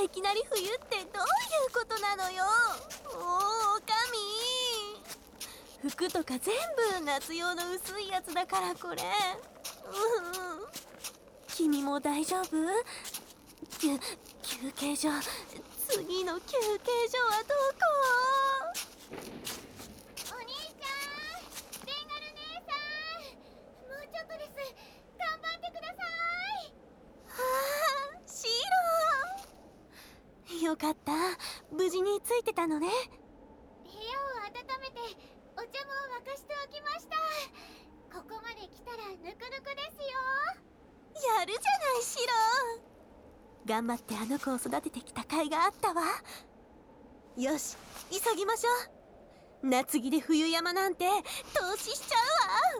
いきなり冬ってどういうことなのよ。おおかみ、服とか全部夏用の薄いやつだからこれ。君も大丈夫？休憩所、次の休憩所はどこ？ お兄ちゃん、ベンガル姉さん、もうちょっとです。頑張ってください。 はあ、シロー、よかった、無事についてたのね。 部屋を温めてお茶も沸かしておきました。ここまで来たらぬくぬくですよ。 やるじゃないシロー、頑張ってあの子を育ててきた甲斐があったわ。よし、急ぎましょう。夏着で冬山なんて投資しちゃうわ。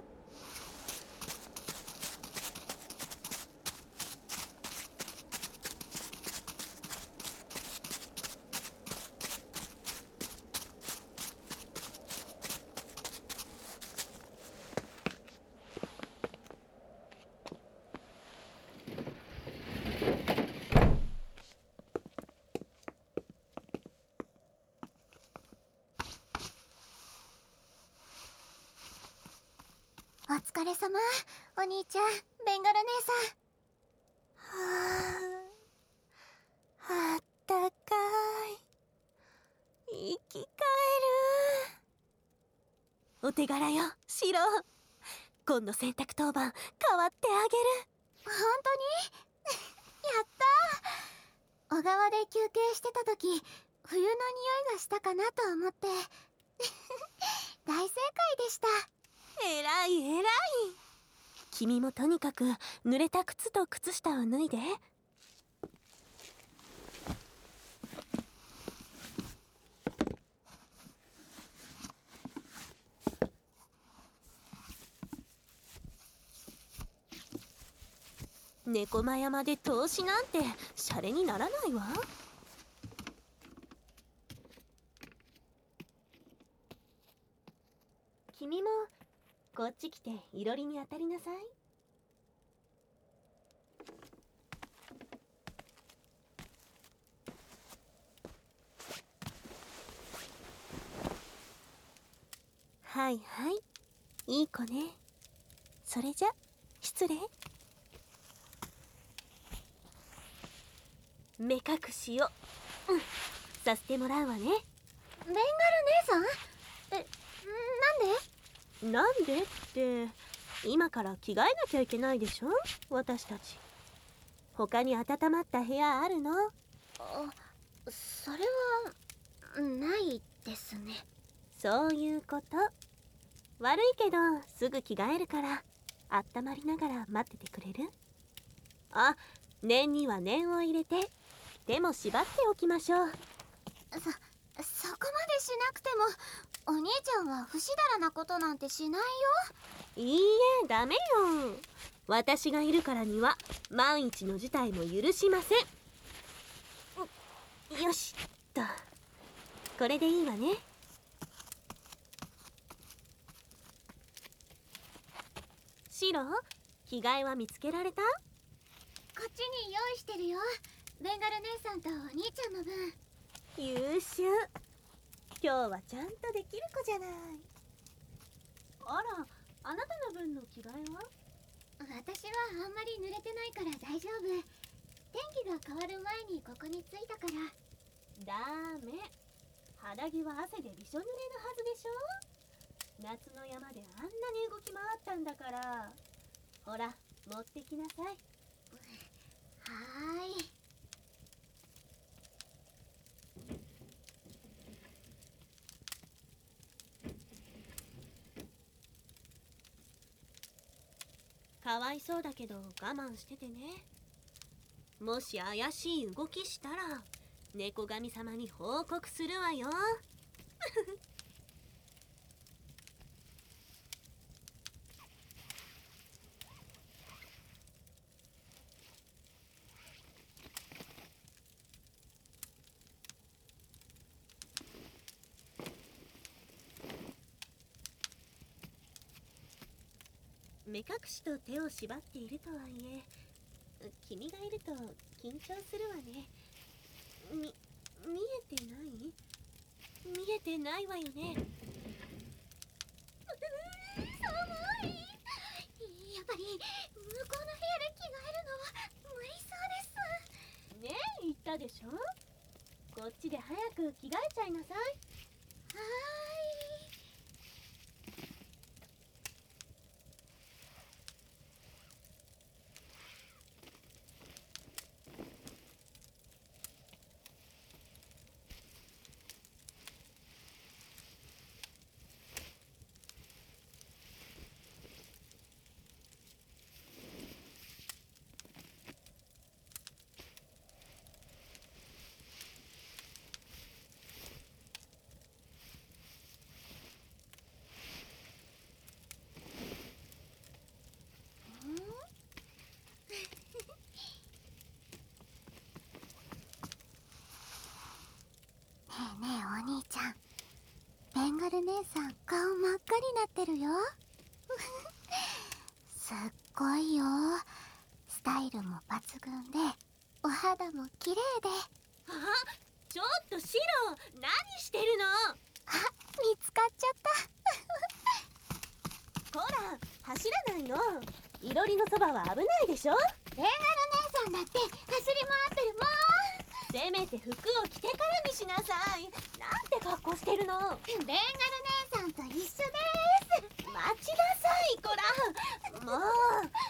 お疲れ様、お兄ちゃん、ベンガル姉はあ、あったかい。生き返る。お手柄よ、シロー。今度洗濯当番代わってあげる。 さん。本当にやったー。小川で休憩してた時、冬の匂いがしたかなと思って大正解でした。 えらいえらい。君もとにかく濡れた靴と靴下を脱いで。猫間山で投資なんてシャレにならないわ。君もこっち来ていろりに当たりなさい。はいはい、いい子ね。それじゃ失礼。目隠しを、させてもらうわね。 ベンガル姉さん？ なんでって今から着替えなきゃいけないでしょ、私たち。他に温まった部屋あるの？ それはないですね。 そういうこと。悪いけどすぐ着替えるから温まりながら待っててくれる？あ、念には念を入れて手も縛っておきましょう。 そこまでしなくても、お兄ちゃんは不死だらなことなんてしないよ。 いいえ、ダメよ。私がいるからには万一の事態も許しません。よしっと、これでいいわね。シロ、着替えは見つけられた？ こっちに用意してるよ。ベンガル姉さんとお兄ちゃんの分。 優秀。今日はちゃんとできる子じゃない。あら、あなたの分の着替えは？ 私はあんまり濡れてないから大丈夫。天気が変わる前にここに着いたから。 ダメ。肌着は汗でびしょ濡れのはずでしょ。夏の山であんなに動き回ったんだから。ほら、持ってきなさい。 はーい。 かわいそうだけど我慢しててね。もし怪しい動きしたら猫神様に報告するわよ。目隠しと手を縛っているとはいえ、君がいると緊張するわね。 見えてない？見えてないわよね。 寒い。やっぱり向こうの部屋で着替えるのは無理そうです。 ねえ、言ったでしょ。こっちで早く着替えちゃいなさい。 はーい。ねえねえお兄ちゃん、ベンガル姉さん顔真っ赤になってるよ。すっごいよ。スタイルも抜群でお肌も綺麗で。 あ、ちょっとシロ、何してるの？ あ、見つかっちゃった。 ほら、走らないの。いろりのそばは危ないでしょ。 ベンガル姉さんだって走り回ってるもん。 せめて服を着てからにしなさい。なんて格好してるの。 ベンガル姉さんと一緒です。 待ちなさい、こら。もう。